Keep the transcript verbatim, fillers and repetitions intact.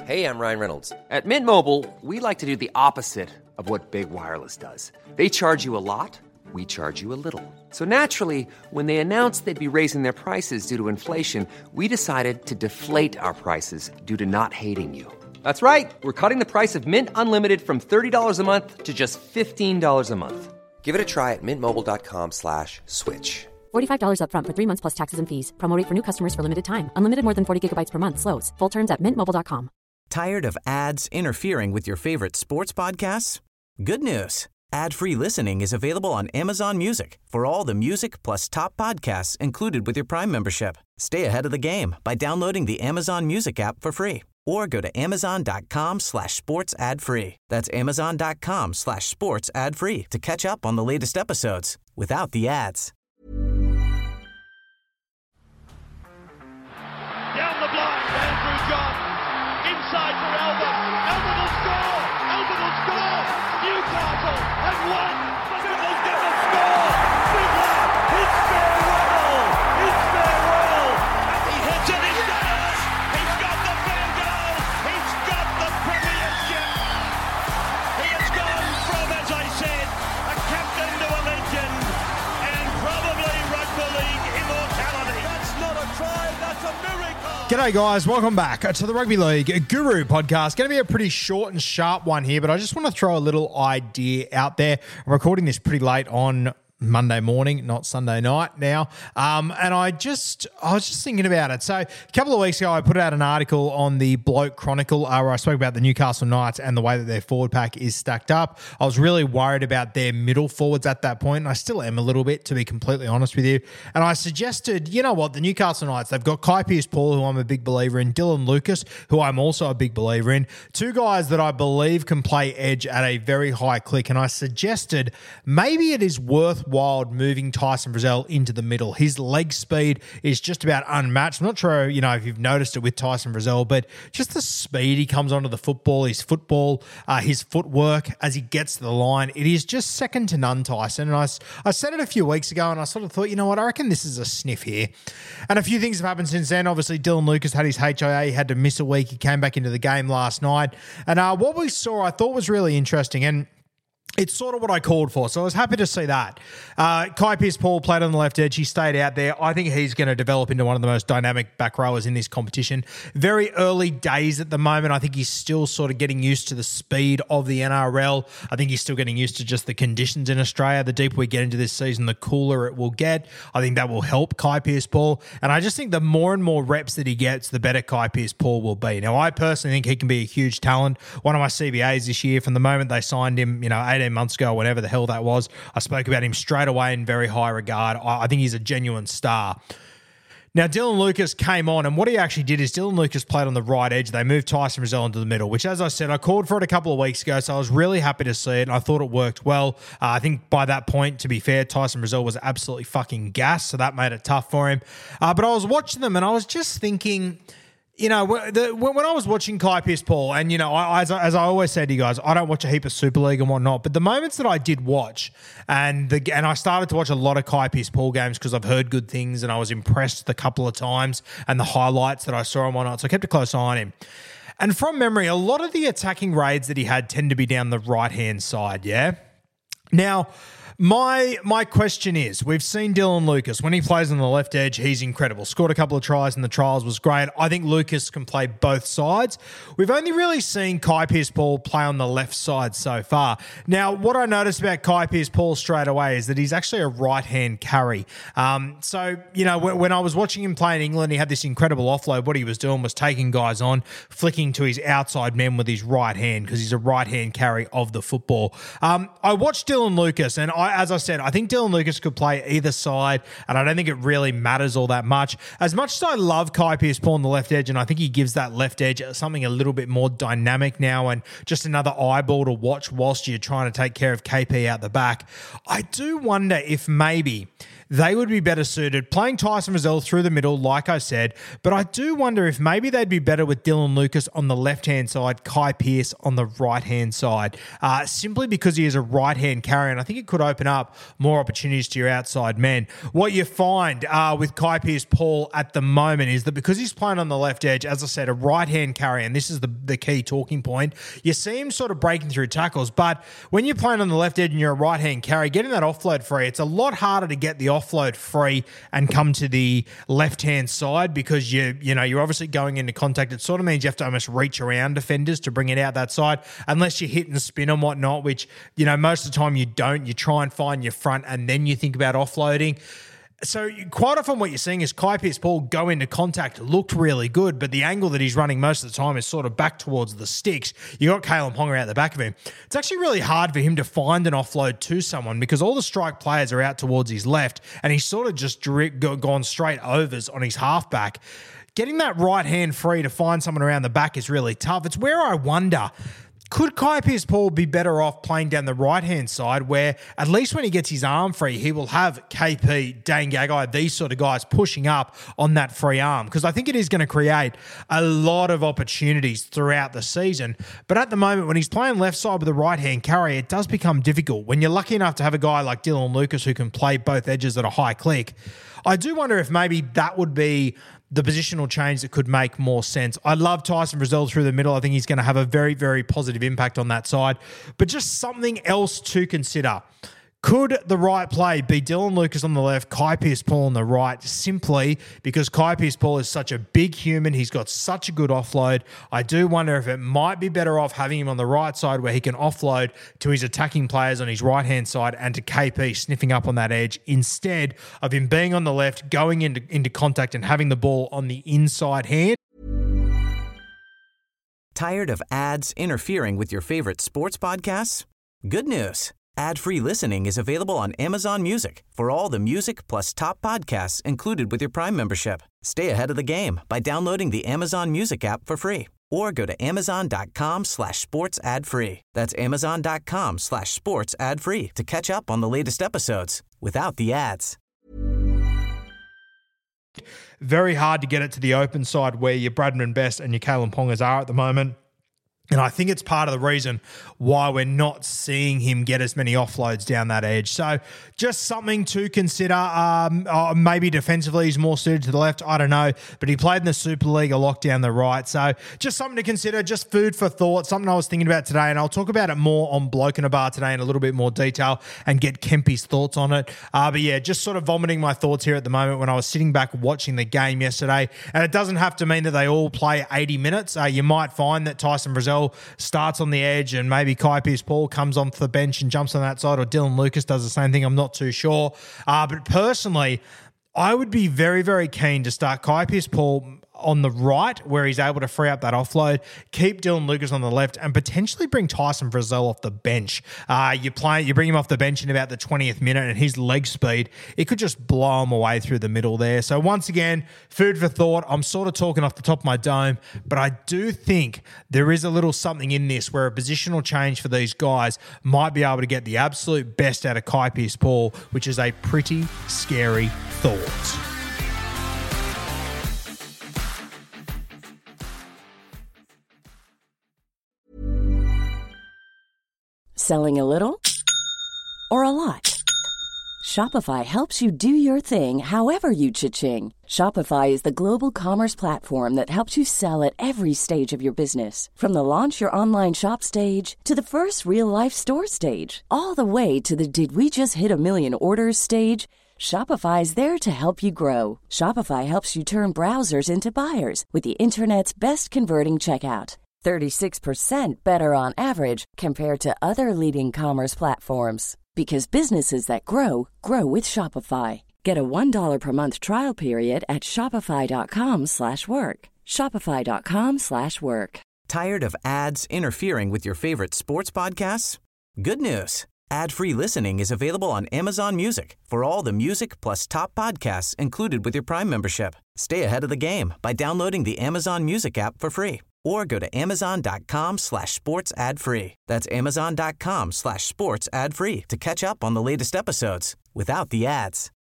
Hey, I'm Ryan Reynolds. At Mint Mobile, we like to do the opposite of what Big Wireless does. They charge you a lot, we charge you a little. So naturally, when they announced they'd be raising their prices due to inflation, we decided to deflate our prices due to not hating you. That's right. We're cutting the price of Mint Unlimited from thirty dollars a month to just fifteen dollars a month. Give it a try at mintmobile.com slash switch. forty-five dollars up front for three months plus taxes and fees. Promo rate for new customers for limited time. Unlimited more than forty gigabytes per month slows. Full terms at mint mobile dot com. Tired of ads interfering with your favorite sports podcasts? Good news. Ad-free listening is available on Amazon Music for all the music plus top podcasts included with your Prime membership. Stay ahead of the game by downloading the Amazon Music app for free or go to amazon.com slash sports ad free. That's amazon.com slash sports ad free to catch up on the latest episodes without the ads. Down the blind, Andrew John. Inside for Albert. Albert will score. Albert will score. Newcastle have won. Sybil's going to score. Fiddler. It's farewell. It's farewell. And he hits it. He's got it. He's got the Bengal. He's got the Premiership. He has gone from, as I said, a captain to a legend and probably rugby league immortality. That's not a try. That's a miracle. G'day guys, welcome back to the Rugby League Guru podcast. Going to be a pretty short and sharp one here, but I just want to throw a little idea out there. I'm recording this pretty late on Monday morning, not Sunday night now. Um, and I just, I was just thinking about it. So a couple of weeks ago, I put out an article on the Bloke Chronicle uh, where I spoke about the Newcastle Knights and the way that their forward pack is stacked up. I was really worried about their middle forwards at that point, and I still am a little bit, to be completely honest with you. And I suggested, you know what, the Newcastle Knights, they've got Kai Pearce-Paul, who I'm a big believer in, Dylan Lucas, who I'm also a big believer in, two guys that I believe can play edge at a very high click. And I suggested maybe it is worthwhile moving Tyson Frizell into the middle. His leg speed is just about unmatched. I'm not sure, you know, if you've noticed it with Tyson Frizell, but just the speed he comes onto the football, his football, uh, his footwork as he gets to the line, it is just second to none, Tyson. And I, I said it a few weeks ago, and I sort of thought, you know what, I reckon this is a sniff here. And a few things have happened since then. Obviously, Dylan Lucas had his H I A, he had to miss a week. He came back into the game last night. And uh, what we saw, I thought was really interesting. And it's sort of what I called for, so I was happy to see that. Uh, Kai Pearce-Paul played on the left edge. He stayed out there. I think he's going to develop into one of the most dynamic back rowers in this competition. Very early days at the moment. I think he's still sort of getting used to the speed of the N R L. I think he's still getting used to just the conditions in Australia. The deeper we get into this season, the cooler it will get. I think that will help Kai Pearce-Paul. And I just think the more and more reps that he gets, the better Kai Pearce-Paul will be. Now, I personally think he can be a huge talent. One of my C B As this year, from the moment they signed him, you know, eighteen months ago, whatever the hell that was, I spoke about him straight away in very high regard. I, I think he's a genuine star. Now, Dylan Lucas came on, and what he actually did is Dylan Lucas played on the right edge. They moved Tyson Frizell into the middle, which, as I said, I called for it a couple of weeks ago, so I was really happy to see it, and I thought it worked well. Uh, I think by that point, to be fair, Tyson Frizell was absolutely fucking gassed, so that made it tough for him. Uh, but I was watching them, and I was just thinking, you know, the, when I was watching Kai Pearce-Paul, and, you know, I, as, I, as I always say to you guys, I don't watch a heap of Super League and whatnot, but the moments that I did watch, and the and I started to watch a lot of Kai Pearce-Paul games because I've heard good things and I was impressed the couple of times and the highlights that I saw and whatnot, so I kept a close eye on him. And from memory, a lot of the attacking raids that he had tend to be down the right-hand side, yeah? Now, My my question is, we've seen Dylan Lucas. When he plays on the left edge, he's incredible. Scored a couple of tries in the trials, was great. I think Lucas can play both sides. We've only really seen Kai Pearce-Paul play on the left side so far. Now, what I noticed about Kai Pearce-Paul straight away is that he's actually a right-hand carry. Um, so, you know, when I was watching him play in England, he had this incredible offload. What he was doing was taking guys on, flicking to his outside men with his right hand because he's a right-hand carry of the football. Um, I watched Dylan Lucas, and I, as I said, I think Dylan Lucas could play either side, and I don't think it really matters all that much. As much as I love Kai Pearce-Paul on the left edge, and I think he gives that left edge something a little bit more dynamic now and just another eyeball to watch whilst you're trying to take care of K P out the back, I do wonder if maybe they would be better suited playing Tyson Frizell through the middle, like I said. But I do wonder if maybe they'd be better with Dylan Lucas on the left-hand side, Kai Pearce on the right-hand side, uh, simply because he is a right-hand carrier, and I think it could open up more opportunities to your outside men. What you find uh, with Kai Pearce-Paul at the moment is that because he's playing on the left edge, as I said, a right-hand carrier, and this is the, the key talking point, you see him sort of breaking through tackles, but when you're playing on the left edge and you're a right-hand carrier, getting that offload free, it's a lot harder to get the offload free and come to the left-hand side because you you know, you're obviously going into contact. It sort of means you have to almost reach around defenders to bring it out that side, unless you hit and spin and whatnot, which, you know, most of the time you don't. You try and find your front and then you think about offloading. So quite often what you're seeing is Kai Pearce-Paul go into contact, looked really good, but the angle that he's running most of the time is sort of back towards the sticks. You got Kalyn Ponga out the back of him. It's actually really hard for him to find an offload to someone because all the strike players are out towards his left and he's sort of just direct, go, gone straight overs on his halfback. Getting that right hand free to find someone around the back is really tough. It's where I wonder, could Kai Pearce-Paul be better off playing down the right-hand side where at least when he gets his arm free, he will have K P, Dane Gagai, these sort of guys pushing up on that free arm? Because I think it is going to create a lot of opportunities throughout the season. But at the moment, when he's playing left side with a right-hand carry, it does become difficult. When you're lucky enough to have a guy like Dylan Lucas who can play both edges at a high click, I do wonder if maybe that would be the positional change that could make more sense. I love Tyson Frizell through the middle. I think he's going to have a very, very positive impact on that side. But just something else to consider. Could the right play be Dylan Lucas on the left, Kai Pearce-Paul on the right, simply because Kai Pearce-Paul is such a big human. He's got such a good offload. I do wonder if it might be better off having him on the right side where he can offload to his attacking players on his right-hand side and to K P sniffing up on that edge instead of him being on the left, going into, into contact and having the ball on the inside hand. Tired of ads interfering with your favorite sports podcasts? Good news. Ad-free listening is available on Amazon Music for all the music plus top podcasts included with your Prime membership. Stay ahead of the game by downloading the Amazon Music app for free or go to amazon.com slash sports ad free. That's amazon.com slash sports ad free to catch up on the latest episodes without the ads. Very hard to get it to the open side where your Bradman Best and your Kalyn Pongas are at the moment. And I think it's part of the reason why we're not seeing him get as many offloads down that edge. So just something to consider. Um, uh, maybe defensively he's more suited to the left. I don't know. But he played in the Super League a lot down the right. So just something to consider. Just food for thought. Something I was thinking about today. And I'll talk about it more on Bloke in a Bar today in a little bit more detail and get Kempy's thoughts on it. Uh, but yeah, just sort of vomiting my thoughts here at the moment when I was sitting back watching the game yesterday. And it doesn't have to mean that they all play eighty minutes. Uh, you might find that Tyson Frizell starts on the edge and maybe Kai Pearce-Paul comes off the bench and jumps on that side, or Dylan Lucas does the same thing. I'm not too sure. Uh, but personally, I would be very, very keen to start Kai Pearce-Paul on the right where he's able to free up that offload, keep Dylan Lucas on the left and potentially bring Tyson Frizell off the bench. Uh, you play, you bring him off the bench in about the twentieth minute and his leg speed, it could just blow him away through the middle there. So once again, food for thought. I'm sort of talking off the top of my dome, but I do think there is a little something in this where a positional change for these guys might be able to get the absolute best out of Kai Pearce-Paul, which is a pretty scary thought. Selling a little or a lot? Shopify helps you do your thing however you cha-ching. Shopify is the global commerce platform that helps you sell at every stage of your business. From the launch your online shop stage to the first real-life store stage, all the way to the did we just hit a million orders stage. Shopify is there to help you grow. Shopify helps you turn browsers into buyers with the internet's best converting checkout. thirty-six percent better on average compared to other leading commerce platforms. Because businesses that grow, grow with Shopify. Get a one dollar per month trial period at shopify.com slash work. Shopify.com slash work. Tired of ads interfering with your favorite sports podcasts? Good news. Ad-free listening is available on Amazon Music for all the music plus top podcasts included with your Prime membership. Stay ahead of the game by downloading the Amazon Music app for free or go to amazon.com slash sports ad free. That's amazon.com slash sports ad free to catch up on the latest episodes without the ads.